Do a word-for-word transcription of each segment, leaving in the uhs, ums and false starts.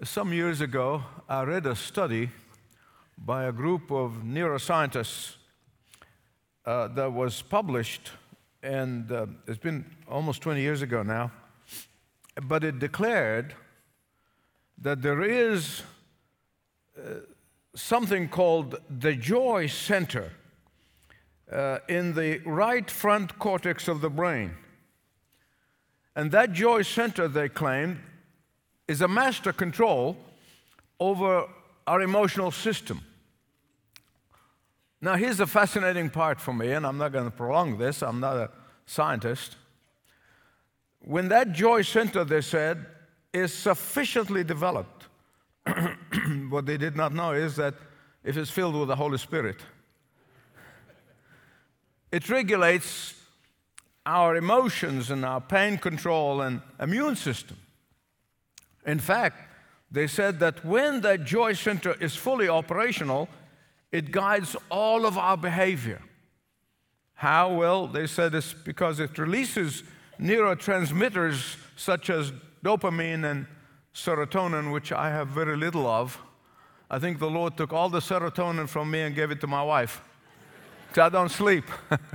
Some years ago, I read a study by a group of neuroscientists uh, that was published, and uh, it's been almost twenty years ago now, but it declared that there is uh, something called the joy center uh, in the right front cortex of the brain. And that joy center, they claimed, is a master control over our emotional system. Now, here's the fascinating part for me, and I'm not going to prolong this. I'm not a scientist. When that joy center, they said, is sufficiently developed, what they did not know is that if it's filled with the Holy Spirit, it regulates our emotions and our pain control and immune system. In fact, they said that when that joy center is fully operational, it guides all of our behavior. How? Well, they said it's because it releases neurotransmitters such as dopamine and serotonin, which I have very little of. I think the Lord took all the serotonin from me and gave it to my wife, because I don't sleep.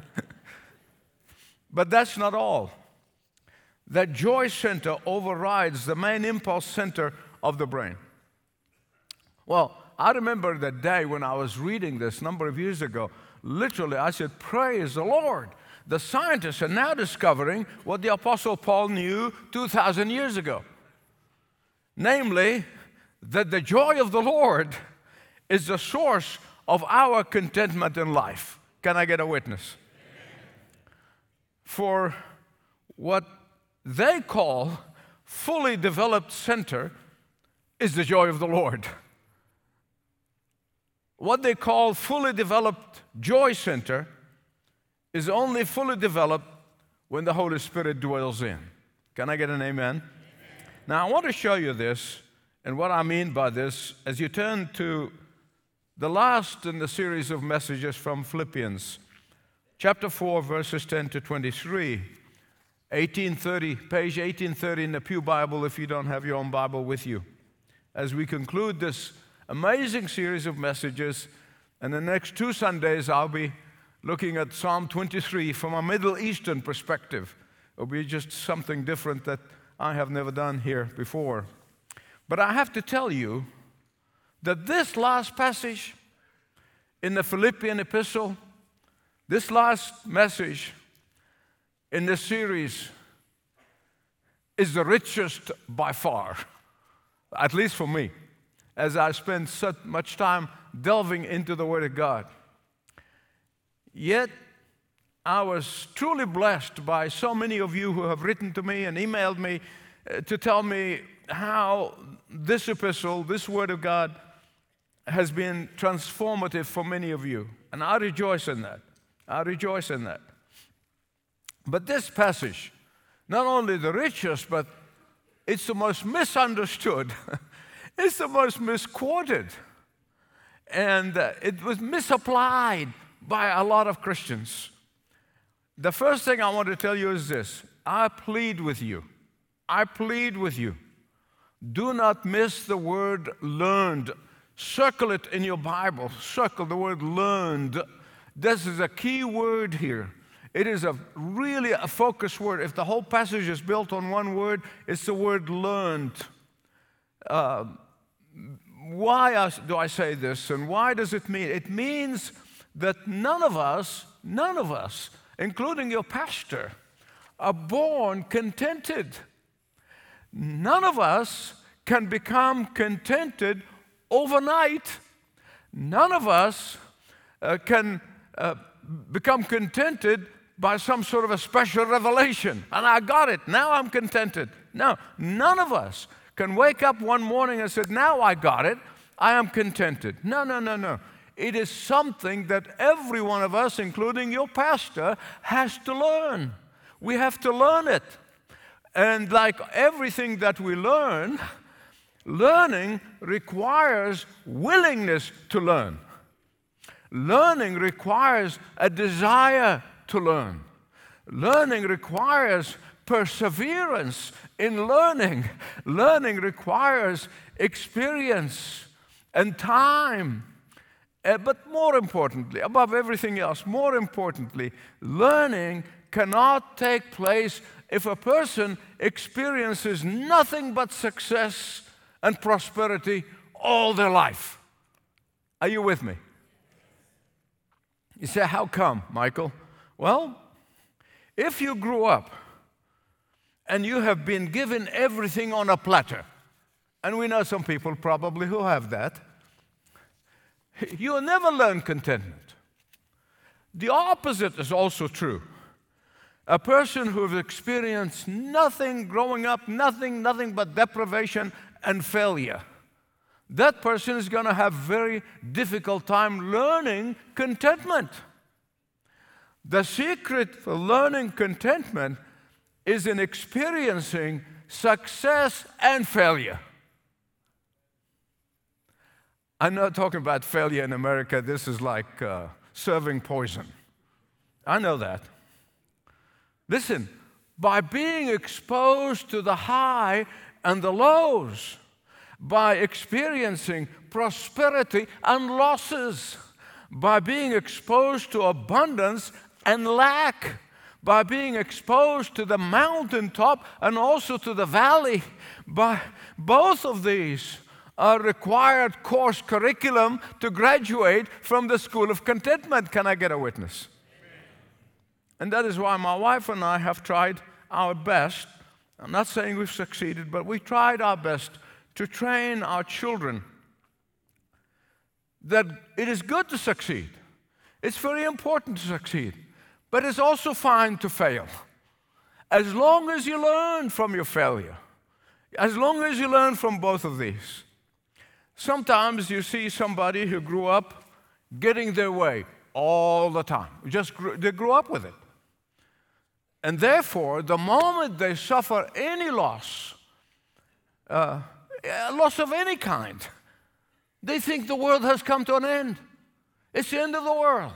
But that's not all. That joy center overrides the main impulse center of the brain. Well, I remember the day when I was reading this a number of years ago. Literally, I said, praise the Lord. The scientists are now discovering what the Apostle Paul knew two thousand years ago. Namely, that the joy of the Lord is the source of our contentment in life. Can I get a witness? For what they call fully developed center is the joy of the Lord. What they call fully developed joy center is only fully developed when the Holy Spirit dwells in. Can I get an amen? Amen? Now, I want to show you this and what I mean by this as you turn to the last in the series of messages from Philippians, chapter four, verses ten to twenty-three. eighteen thirty, page eighteen thirty in the Pew Bible if you don't have your own Bible with you. As we conclude this amazing series of messages, and the next two Sundays I'll be looking at Psalm twenty-three from a Middle Eastern perspective. It'll be just something different that I have never done here before. But I have to tell you that this last passage in the Philippian epistle, this last message in this series is the richest by far, at least for me, as I spend so much time delving into the Word of God. Yet, I was truly blessed by so many of you who have written to me and emailed me uh, to tell me how this epistle, this Word of God, has been transformative for many of you. And I rejoice in that. I rejoice in that. But this passage, not only the richest, but it's the most misunderstood. It's the most misquoted. And uh, it was misapplied by a lot of Christians. The first thing I want to tell you is this. I plead with you. I plead with you. Do not miss the word learned. Circle it in your Bible. Circle the word learned. This is a key word here. It is a really a focus word. If the whole passage is built on one word, it's the word learned. Uh, why do I say this, and why does it mean? It means that none of us, none of us, including your pastor, are born contented. None of us can become contented overnight. None of us uh, can uh, become contented by some sort of a special revelation. And I got it. Now I'm contented. No, none of us can wake up one morning and say, now I got it. I am contented. No, no, no, no. It is something that every one of us, including your pastor, has to learn. We have to learn it. And like everything that we learn, learning requires willingness to learn. Learning requires a desire to learn. Learning requires perseverance in learning. Learning requires experience and time. Uh, but more importantly, above everything else, more importantly, learning cannot take place if a person experiences nothing but success and prosperity all their life. Are you with me? You say, how come, Michael? Well, if you grew up and you have been given everything on a platter, and we know some people probably who have that, you will never learn contentment. The opposite is also true. A person who has experienced nothing growing up, nothing, nothing but deprivation and failure, that person is going to have very difficult time learning contentment. The secret for learning contentment is in experiencing success and failure. I'm not talking about failure in America. This is like uh, serving poison. I know that. Listen, by being exposed to the high and the lows, by experiencing prosperity and losses, by being exposed to abundance and lack, by being exposed to the mountaintop and also to the valley, by both of these are required course curriculum to graduate from the School of Contentment. Can I get a witness? Amen. And that is why my wife and I have tried our best. I'm not saying we've succeeded, but we tried our best to train our children that it is good to succeed. It's very important to succeed, but it's also fine to fail. As long as you learn from your failure, as long as you learn from both of these. Sometimes you see somebody who grew up getting their way all the time. Just grew, they grew up with it. And therefore, the moment they suffer any loss, uh, a loss of any kind, they think the world has come to an end. It's the end of the world.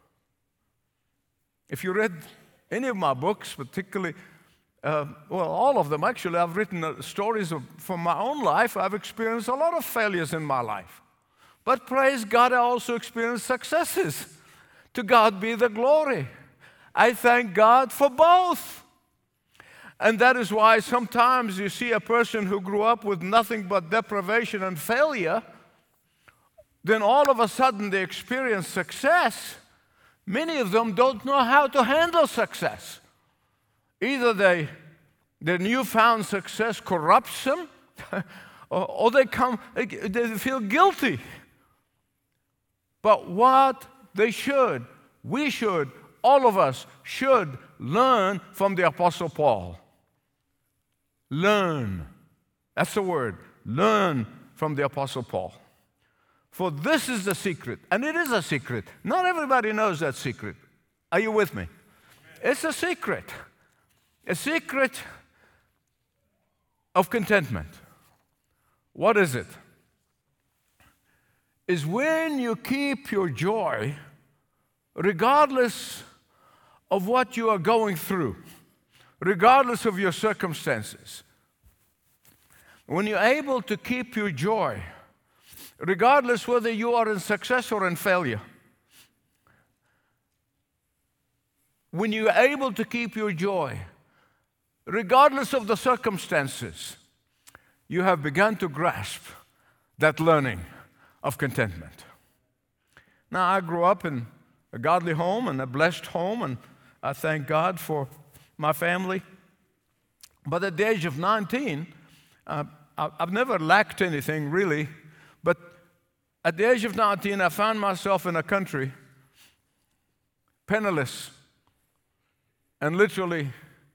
If you read any of my books, particularly, uh, well, all of them actually, I've written uh, stories of, from my own life. I've experienced a lot of failures in my life. But praise God, I also experienced successes. To God be the glory. I thank God for both. And that is why sometimes you see a person who grew up with nothing but deprivation and failure, then all of a sudden they experience success. Many of them don't know how to handle success. Either they, their newfound success corrupts them, or, or they, come, they feel guilty. But what they should, we should, all of us should learn from the Apostle Paul. Learn. That's the word. Learn from the Apostle Paul. For this is the secret, and it is a secret. Not everybody knows that secret. Are you with me? Amen. It's a secret. A secret of contentment. What is it? Is when you keep your joy regardless of what you are going through, regardless of your circumstances. When you're able to keep your joy, regardless whether you are in success or in failure. When you're able to keep your joy, regardless of the circumstances, you have begun to grasp that learning of contentment. Now, I grew up in a godly home and a blessed home, and I thank God for my family. But at the age of nineteen, uh, I've never lacked anything really, but at the age of nineteen, I found myself in a country penniless and literally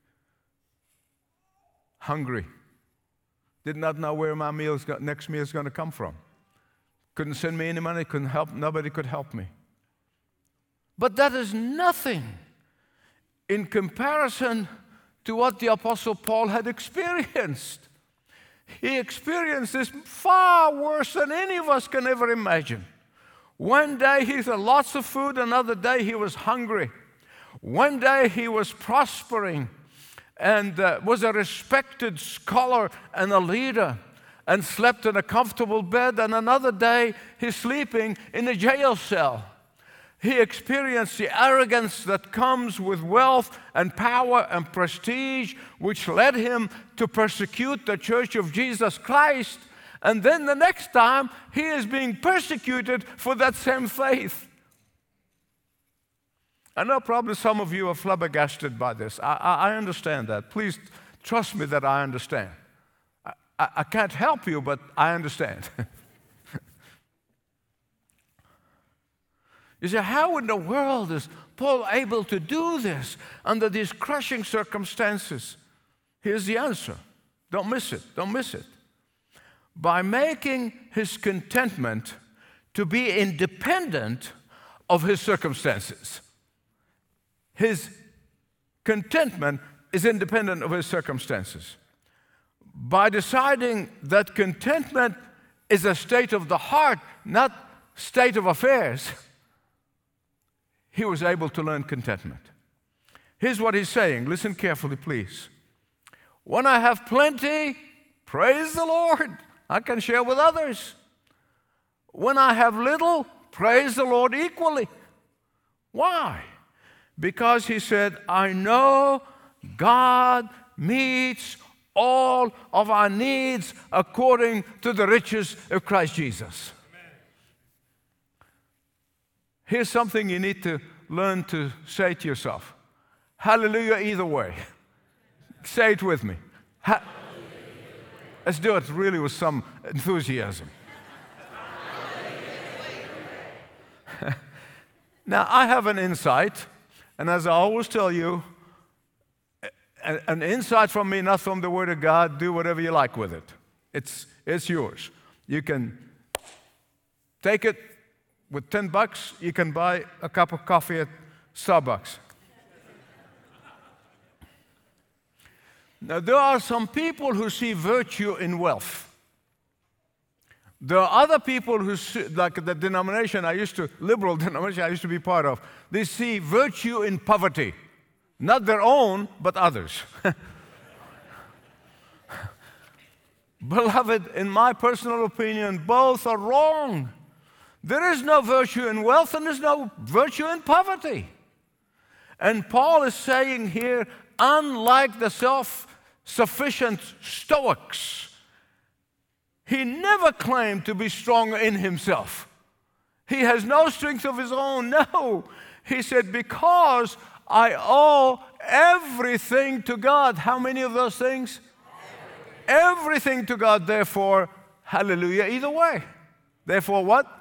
hungry. Did not know where my meal's go- next meal is going to come from. Couldn't send me any money, couldn't help, nobody could help me. But that is nothing in comparison to what the Apostle Paul had experienced. He experienced this far worse than any of us can ever imagine. One day he had lots of food, another day he was hungry. One day he was prospering and uh, was a respected scholar and a leader and slept in a comfortable bed, and another day he's sleeping in a jail cell. He experienced the arrogance that comes with wealth and power and prestige, which led him to persecute the Church of Jesus Christ. And then the next time, he is being persecuted for that same faith. I know probably some of you are flabbergasted by this. I, I, I understand that. Please trust me that I understand. I, I, I can't help you, but I understand. You say, how in the world is Paul able to do this under these crushing circumstances? Here's the answer. Don't miss it. Don't miss it. By making his contentment to be independent of his circumstances. His contentment is independent of his circumstances. By deciding that contentment is a state of the heart, not state of affairs, he was able to learn contentment. Here's what he's saying. Listen carefully, please. When I have plenty, praise the Lord. I can share with others. When I have little, praise the Lord equally. Why? Because he said, I know God meets all of our needs according to the riches of Christ Jesus. Here's something you need to learn to say to yourself. Hallelujah either way. Say it with me. Ha- Let's do it really with some enthusiasm. Now, I have an insight, and as I always tell you, an insight from me, not from the Word of God. Do whatever you like with it. It's, it's yours. You can take it. With ten bucks, you can buy a cup of coffee at Starbucks. Now, there are some people who see virtue in wealth. There are other people who see, like the denomination I used to, liberal denomination I used to be part of, they see virtue in poverty. Not their own, but others. Beloved, in my personal opinion, both are wrong. There is no virtue in wealth and there's no virtue in poverty. And Paul is saying here, unlike the self-sufficient Stoics, he never claimed to be strong in himself. He has no strength of his own. No. He said, because I owe everything to God. How many of those things? Everything, everything to God. Therefore, hallelujah either way. Therefore what?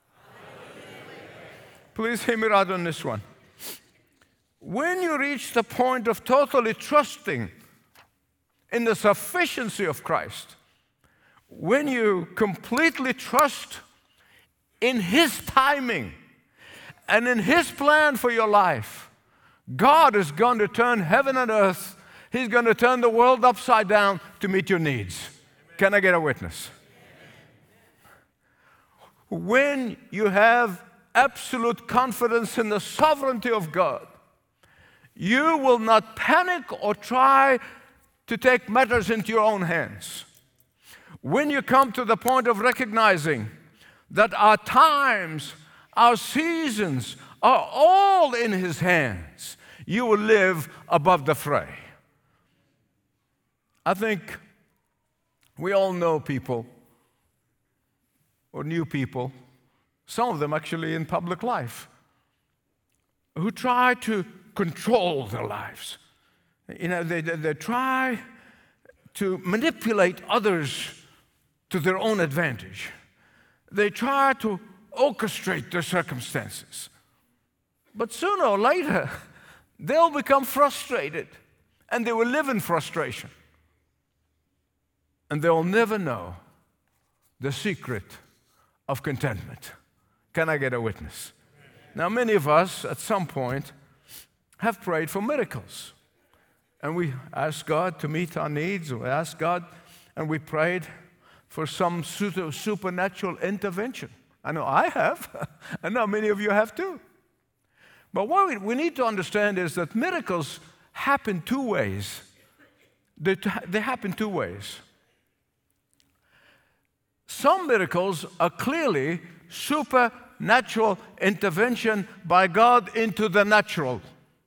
Please hear me right on this one. When you reach the point of totally trusting in the sufficiency of Christ, when you completely trust in His timing and in His plan for your life, God is going to turn heaven and earth. He's going to turn the world upside down to meet your needs. Amen. Can I get a witness? Amen. When you have absolute confidence in the sovereignty of God, you will not panic or try to take matters into your own hands. When you come to the point of recognizing that our times, our seasons are all in His hands, you will live above the fray. I think we all know people, or new people, some of them actually in public life, who try to control their lives. You know, they, they, they try to manipulate others to their own advantage. They try to orchestrate their circumstances. But sooner or later, they'll become frustrated, and they will live in frustration. And they'll never know the secret of contentment. Can I get a witness? Now, many of us at some point have prayed for miracles. And we asked God to meet our needs. We asked God, and we prayed for some supernatural intervention. I know I have. I know many of you have too. But what we need to understand is that miracles happen two ways. they, they happen two ways. Some miracles are clearly supernatural intervention by God into the natural.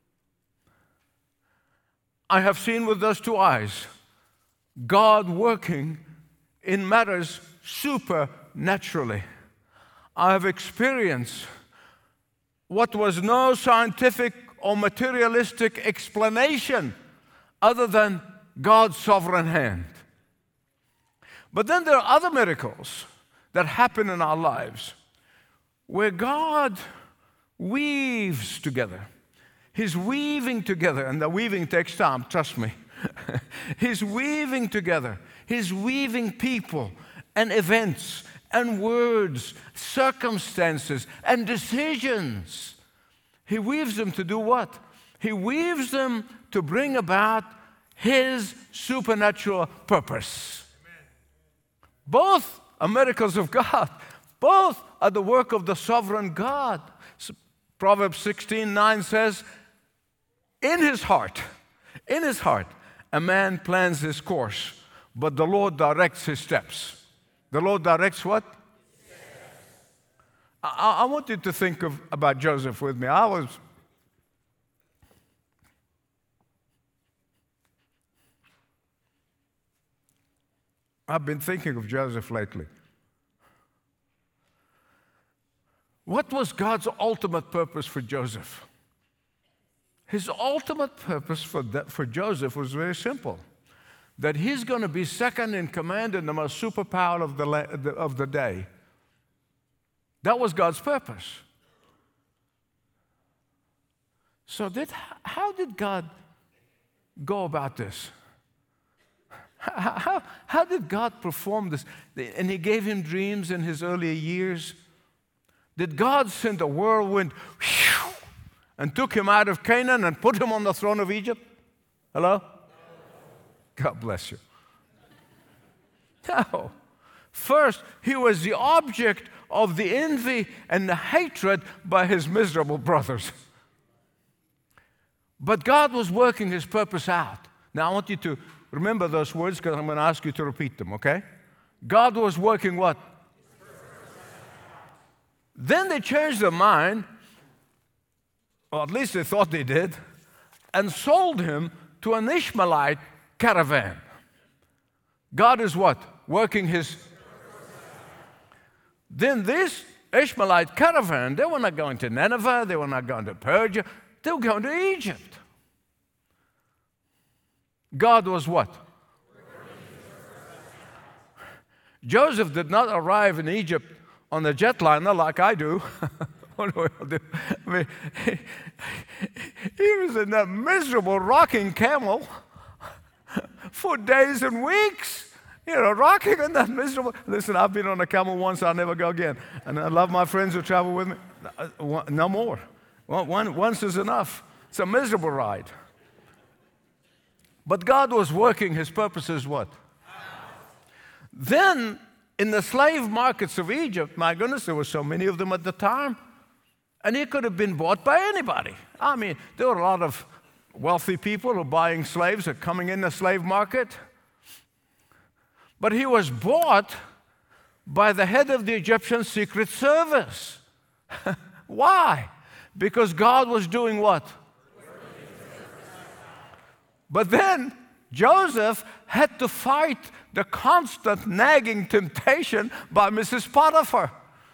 I have seen with those two eyes God working in matters supernaturally. I have experienced what was no scientific or materialistic explanation other than God's sovereign hand. But then there are other miracles that happen in our lives where God weaves together. He's weaving together, and the weaving takes time, trust me. He's weaving together. He's weaving people and events and words, circumstances and decisions. He weaves them to do what? He weaves them to bring about His supernatural purpose. Amen. Both are miracles of God. Both are the work of the sovereign God. Proverbs sixteen nine says, in his heart, in his heart, a man plans his course, but the Lord directs his steps. The Lord directs what? Yes. I, I want you to think of, about Joseph with me. I was I've been thinking of Joseph lately. What was God's ultimate purpose for Joseph? His ultimate purpose for, the, for Joseph was very simple. That he's going to be second in command and the most superpower of the, of the day. That was God's purpose. So did, how did God go about this? How, how, how did God perform this? And He gave him dreams in his earlier years. Did God send a whirlwind whew, and took him out of Canaan and put him on the throne of Egypt? Hello? God bless you. No. First, he was the object of the envy and the hatred by his miserable brothers. But God was working His purpose out. Now, I want you to remember those words because I'm going to ask you to repeat them, okay? God was working what? Then they changed their mind, or at least they thought they did, and sold him to an Ishmaelite caravan. God is what? Working His. Then this Ishmaelite caravan, they were not going to Nineveh, they were not going to Persia, they were going to Egypt. God was what? Joseph did not arrive in Egypt on a jetliner like I do. What do I do? I mean, he, he was in that miserable rocking camel for days and weeks. You know, rocking in that miserable. Listen, I've been on a camel once, I'll never go again. And I love my friends who travel with me. No more. One, once is enough. It's a miserable ride. But God was working His purposes what? Then, in the slave markets of Egypt, my goodness, there were so many of them at the time, and he could have been bought by anybody. I mean, there were a lot of wealthy people who were buying slaves or coming in the slave market. But he was bought by the head of the Egyptian secret service. Why? Because God was doing what? But then Joseph had to fight the constant nagging temptation by Missus Potiphar.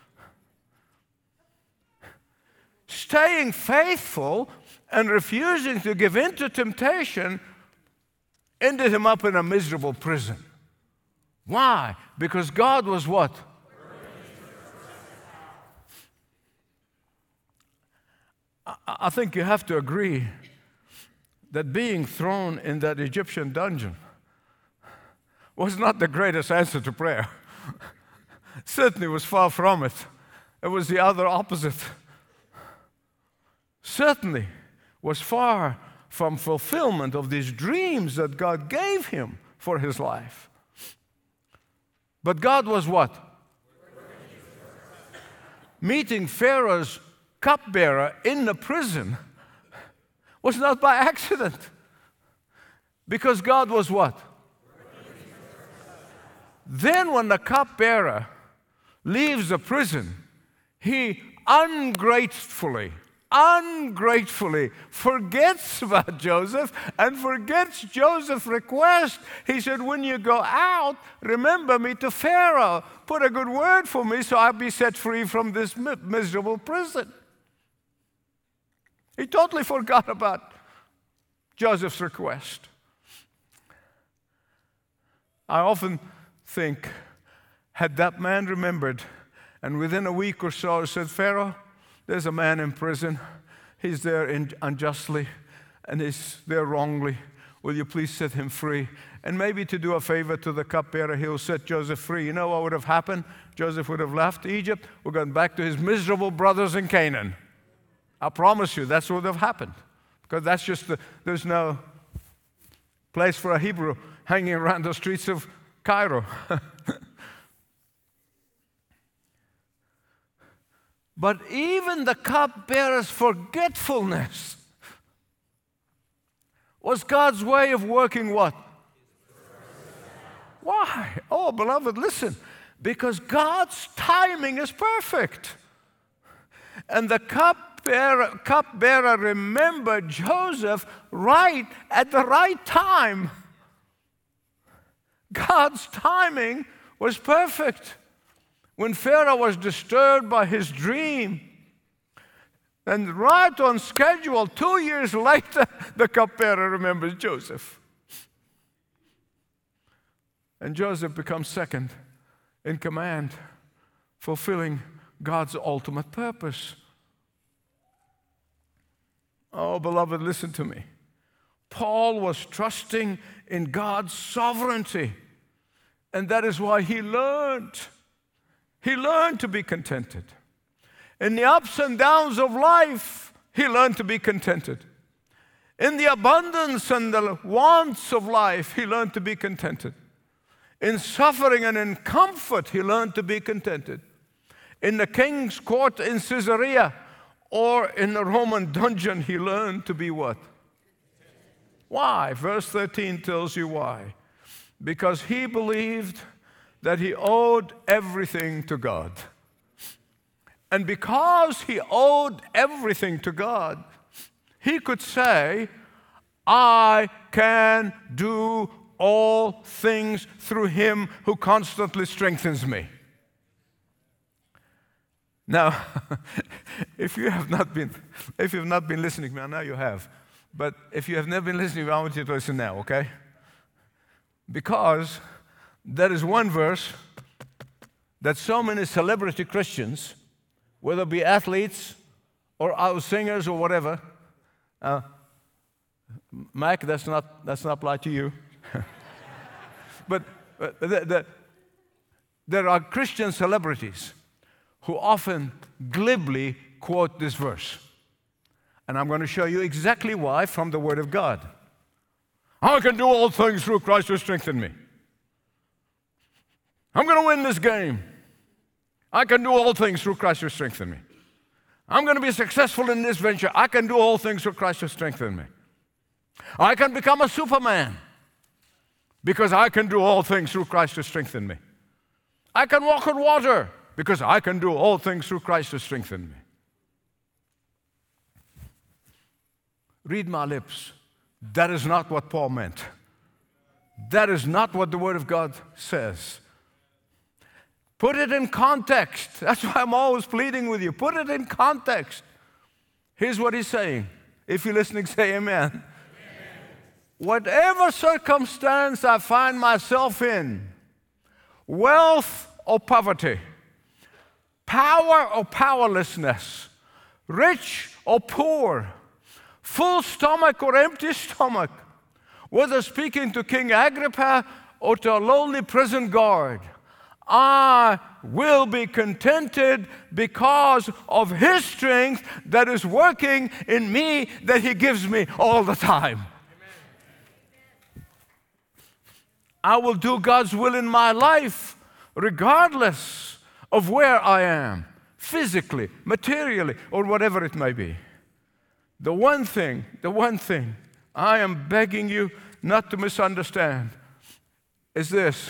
Staying faithful and refusing to give in to temptation ended him up in a miserable prison. Why? Because God was what? I, I think you have to agree that being thrown in that Egyptian dungeon was not the greatest answer to prayer. Certainly was far from it. It was the other opposite. Certainly was far from fulfillment of these dreams that God gave him for his life. But God was what? Meeting Pharaoh's cupbearer in the prison was not by accident. Because God was what? Then when the cupbearer leaves the prison, he ungratefully, ungratefully forgets about Joseph and forgets Joseph's request. He said, when you go out, remember me to Pharaoh. Put a good word for me so I'll be set free from this miserable prison. He totally forgot about Joseph's request. I often think, had that man remembered, and within a week or so said, Pharaoh, there's a man in prison. He's there in, unjustly, and he's there wrongly. Will you please set him free? And maybe to do a favor to the cupbearer, he'll set Joseph free. You know what would have happened? Joseph would have left Egypt, we're going back to his miserable brothers in Canaan. I promise you, that's what would have happened. Because that's just, the, there's no place for a Hebrew hanging around the streets of Cairo. But even the cupbearer's forgetfulness was God's way of working what? Why? Oh, beloved, listen. Because God's timing is perfect. And the cupbearer, cupbearer remembered Joseph right at the right time. God's timing was perfect. When Pharaoh was disturbed by his dream, and right on schedule, two years later, the cupbearer remembers Joseph. And Joseph becomes second in command, fulfilling God's ultimate purpose. Oh, beloved, listen to me. Paul was trusting in God's sovereignty, and that is why he learned. He learned to be contented. In the ups and downs of life, he learned to be contented. In the abundance and the wants of life, he learned to be contented. In suffering and in comfort, he learned to be contented. In the king's court in Caesarea or in the Roman dungeon, he learned to be what? Why? Verse thirteen tells you why. Because he believed that he owed everything to God. And because he owed everything to God, he could say, I can do all things through him who constantly strengthens me. Now, if you have not been, if you've not been listening to me, I know you have, but if you have never been listening, I want you to listen now, okay? Because there is one verse that so many celebrity Christians, whether it be athletes or our singers or whatever, uh, Mike, that's not that's not applied to you. but but the, the, there are Christian celebrities who often glibly quote this verse. And I'm going to show you exactly why from the Word of God. I can do all things through Christ who strengthens me. I'm going to win this game. I can do all things through Christ who strengthens me. I'm going to be successful in this venture. I can do all things through Christ who strengthens me. I can become a Superman because I can do all things through Christ who strengthens me. I can walk on water because I can do all things through Christ who strengthens me. Read my lips. That is not what Paul meant. That is not what the Word of God says. Put it in context. That's why I'm always pleading with you. Put it in context. Here's what he's saying. If you're listening, say amen. Amen. Whatever circumstance I find myself in, wealth or poverty, power or powerlessness, rich or poor, full stomach or empty stomach, whether speaking to King Agrippa or to a lonely prison guard, I will be contented because of His strength that is working in me, that He gives me all the time. Amen. I will do God's will in my life regardless of where I am, physically, materially, or whatever it may be. The one thing, the one thing I am begging you not to misunderstand is this.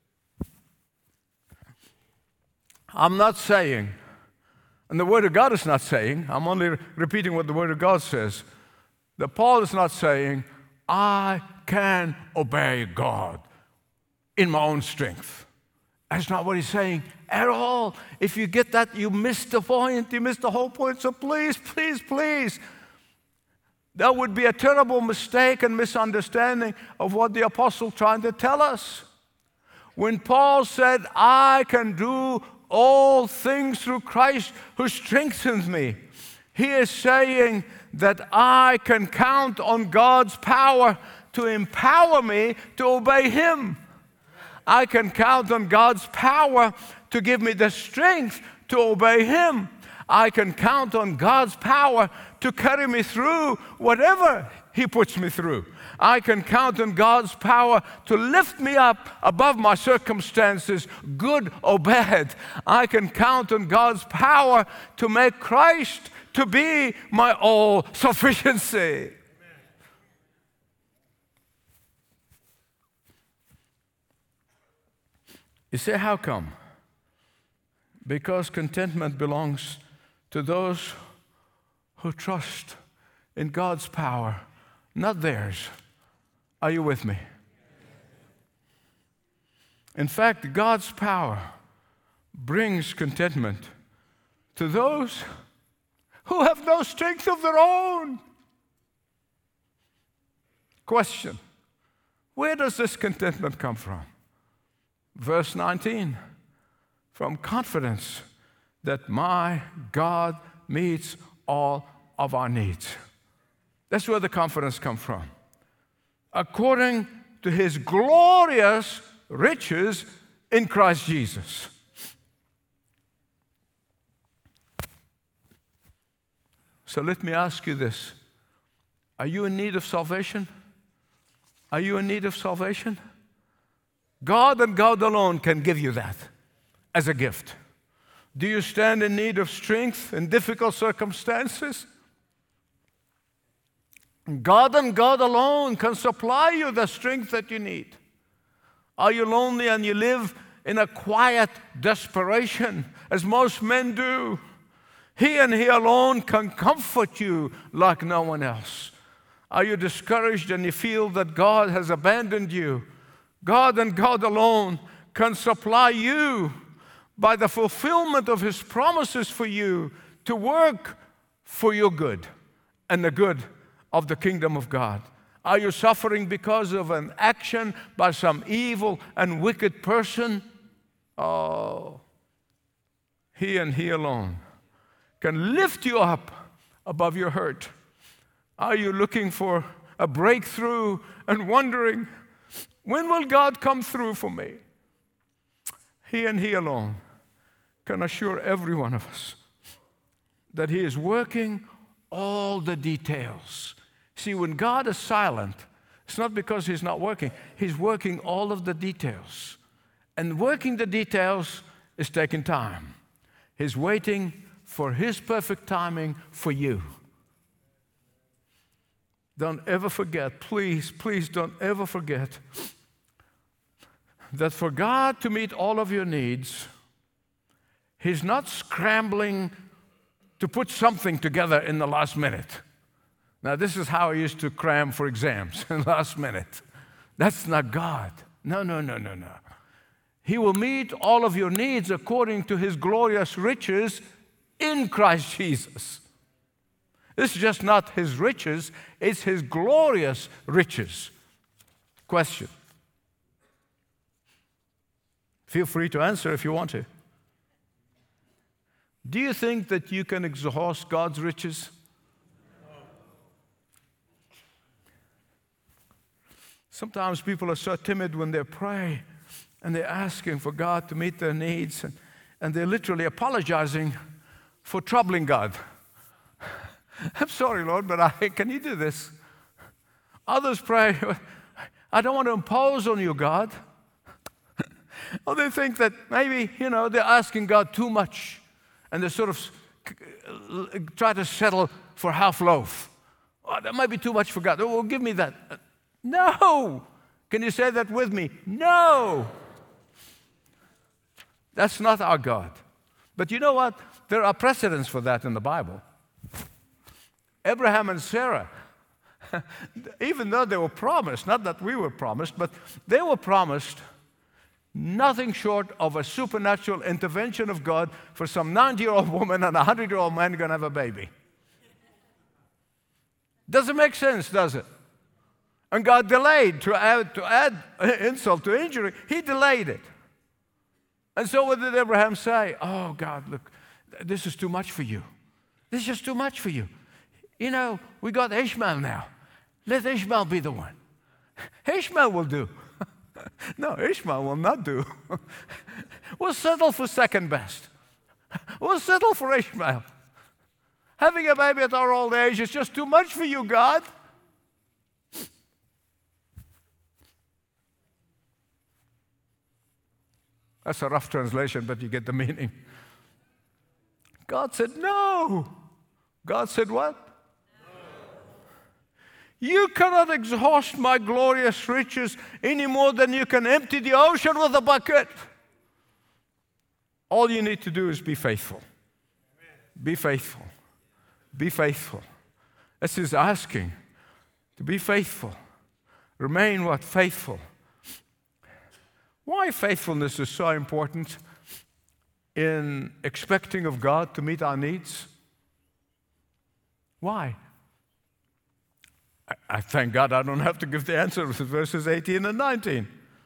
I'm not saying, and the Word of God is not saying, I'm only repeating what the Word of God says, that Paul is not saying, I can obey God in my own strength. That's not what he's saying at all. If you get that, you missed the point. You missed the whole point. So please, please, please. That would be a terrible mistake and misunderstanding of what the apostle trying to tell us. When Paul said, I can do all things through Christ who strengthens me, he is saying that I can count on God's power to empower me to obey Him. I can count on God's power to give me the strength to obey Him. I can count on God's power to carry me through whatever He puts me through. I can count on God's power to lift me up above my circumstances, good or bad. I can count on God's power to make Christ to be my all-sufficiency. You say, how come? Because contentment belongs to those who trust in God's power, not theirs. Are you with me? In fact, God's power brings contentment to those who have no strength of their own. Question: where does this contentment come from? Verse nineteen, from confidence that my God meets all of our needs. That's where the confidence comes from. According to His glorious riches in Christ Jesus. So let me ask you this. Are you in need of salvation? Are you in need of salvation? God and God alone can give you that as a gift. Do you stand in need of strength in difficult circumstances? God and God alone can supply you the strength that you need. Are you lonely and you live in a quiet desperation, as most men do? He and He alone can comfort you like no one else. Are you discouraged and you feel that God has abandoned you? God and God alone can supply you by the fulfillment of His promises for you to work for your good and the good of the kingdom of God. Are you suffering because of an action by some evil and wicked person? Oh, He and He alone can lift you up above your hurt. Are you looking for a breakthrough and wondering, when will God come through for me? He and He alone can assure every one of us that He is working all the details. See, when God is silent, it's not because He's not working. He's working all of the details. And working the details is taking time. He's waiting for His perfect timing for you. Don't ever forget, please, please don't ever forget that for God to meet all of your needs, He's not scrambling to put something together in the last minute. Now, this is how I used to cram for exams in the last minute. That's not God. No, no, no, no, no. He will meet all of your needs according to His glorious riches in Christ Jesus. This is just not His riches, it's His glorious riches. Question. Feel free to answer if you want to. Do you think that you can exhaust God's riches? Sometimes people are so timid when they pray and they're asking for God to meet their needs, and, and they're literally apologizing for troubling God. I'm sorry, Lord, but I, can you do this? Others pray, I don't want to impose on you, God. Or they think that maybe, you know, they're asking God too much, and they sort of try to settle for half loaf. Oh, that might be too much for God. Oh, well, give me that. No. Can you say that with me? No. That's not our God. But you know what? There are precedents for that in the Bible. Abraham and Sarah, even though they were promised, not that we were promised, but they were promised nothing short of a supernatural intervention of God for some ninety-year-old woman and a hundred-year-old man going to have a baby. Doesn't make sense, does it? And God delayed. To add, to add insult to injury, He delayed it. And so what did Abraham say? Oh, God, look, this is too much for you. This is just too much for you. You know, we got Ishmael now. Let Ishmael be the one. Ishmael will do. No, Ishmael will not do. We'll settle for second best. We'll settle for Ishmael. Having a baby at our old age is just too much for you, God. That's a rough translation, but you get the meaning. God said, no. God said what? You cannot exhaust my glorious riches any more than you can empty the ocean with a bucket. All you need to do is be faithful. Be faithful. Be faithful. This is asking to be faithful. Remain what? Faithful. Why faithfulness is so important in expecting of God to meet our needs? Why? I thank God I don't have to give the answer with verses eighteen and nineteen.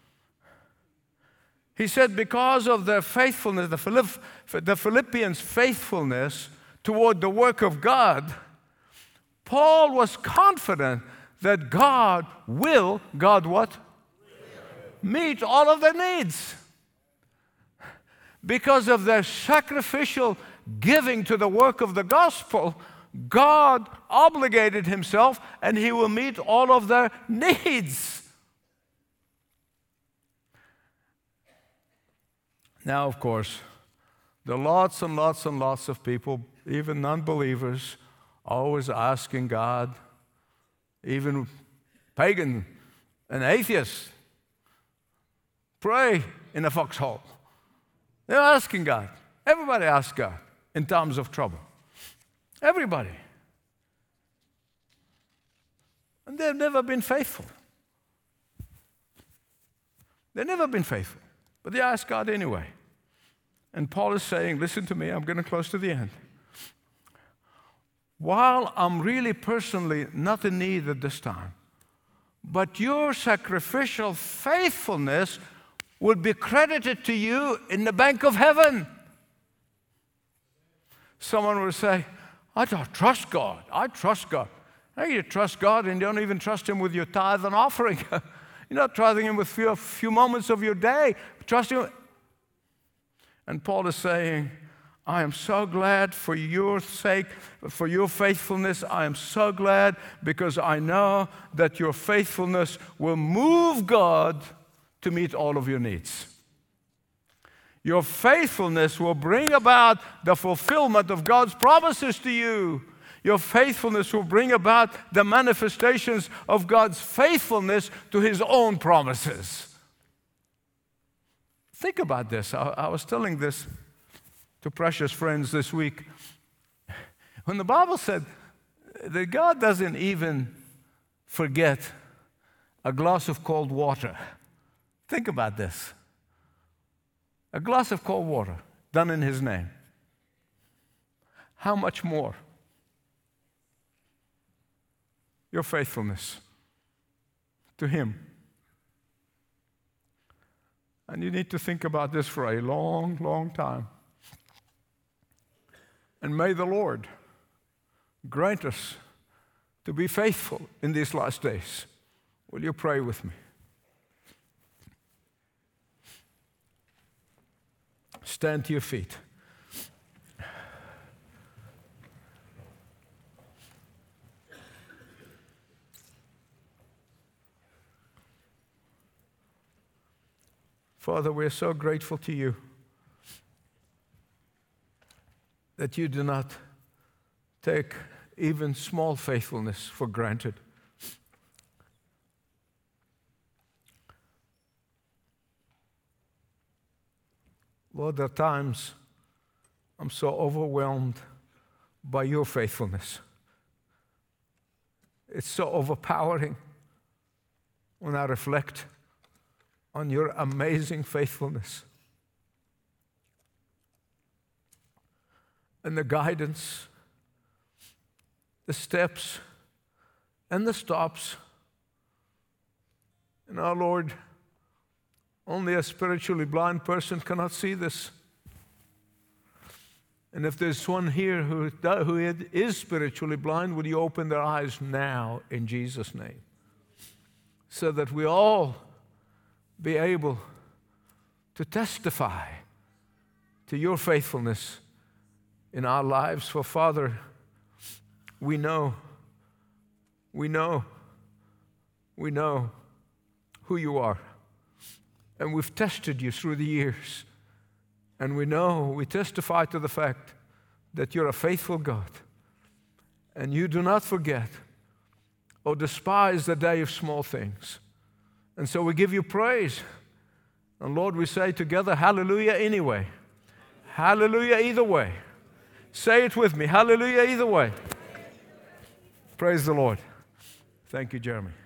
He said, because of their faithfulness, the, Philipp, the Philippians' faithfulness toward the work of God, Paul was confident that God will, God what? Meet all of their needs. Because of their sacrificial giving to the work of the gospel, God obligated Himself, and He will meet all of their needs. Now, of course, there are lots and lots and lots of people, even non-believers, always asking God, even pagan and atheists, pray in a foxhole. They're asking God. Everybody asks God in times of trouble. Everybody. And they've never been faithful. They've never been faithful. But they ask God anyway. And Paul is saying, listen to me, I'm going to close to the end. While I'm really personally not in need at this time, but your sacrificial faithfulness would be credited to you in the bank of heaven. Someone will say, I don't trust God. I trust God. Hey, you trust God and you don't even trust Him with your tithe and offering. You're not trusting Him with a few moments of your day. Trust Him. And Paul is saying, I am so glad for your sake, for your faithfulness. I am so glad because I know that your faithfulness will move God to meet all of your needs. Your faithfulness will bring about the fulfillment of God's promises to you. Your faithfulness will bring about the manifestations of God's faithfulness to His own promises. Think about this. I, I was telling this to precious friends this week. When the Bible said that God doesn't even forget a glass of cold water, think about this. A glass of cold water done in His name. How much more? Your faithfulness to Him. And you need to think about this for a long, long time. And may the Lord grant us to be faithful in these last days. Will you pray with me? Stand to your feet. Father, we're so grateful to you that you do not take even small faithfulness for granted. Lord, there are times I'm so overwhelmed by your faithfulness. It's so overpowering when I reflect on your amazing faithfulness and the guidance, the steps, and the stops. And our Lord, only a spiritually blind person cannot see this. And if there's one here who, who is spiritually blind, would you open their eyes now in Jesus' name, so that we all be able to testify to your faithfulness in our lives. For Father, we know, we know, we know who you are. And we've tested you through the years. And we know, we testify to the fact that you're a faithful God. And you do not forget or despise the day of small things. And so we give you praise. And Lord, we say together, hallelujah anyway. Hallelujah either way. Say it with me, hallelujah either way. Praise the Lord. Thank you, Jeremy.